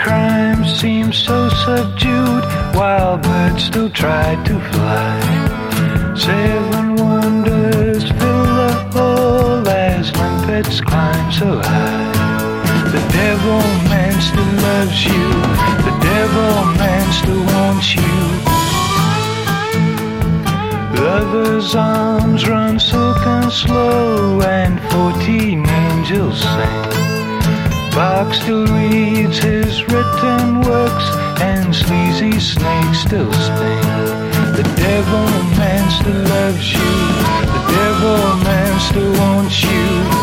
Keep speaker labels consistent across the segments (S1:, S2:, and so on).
S1: crime seems so subdued, while birds still try to fly. 7 wonders fill the hall as limpets climb so high. The devil man still loves you, the devil man still wants you. Lover's arms run silken slow and 14 angels sing. Bach still reads his written works and sleazy snakes still sting. The devil man still loves you, the devil man still wants you.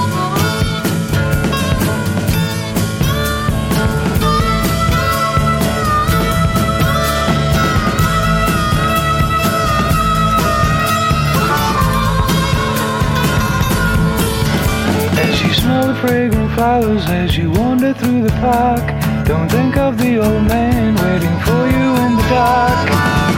S1: Smell the fragrant flowers as you wander through the park. Don't think of the old man waiting for you in the dark.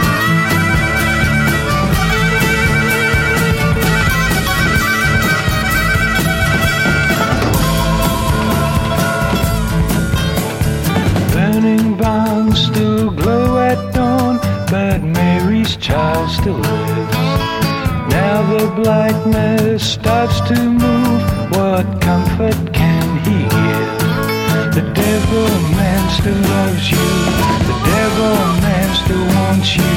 S1: Burning barns still glow at dawn, but Mary's child still lives. Now the blackness starts to move, what comfort can he give? The devil man still loves you, the devil man still wants you.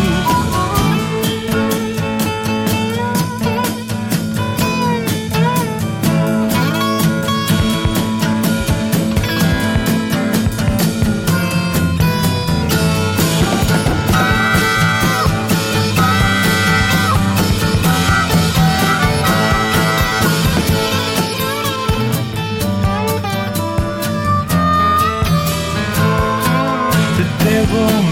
S1: The devil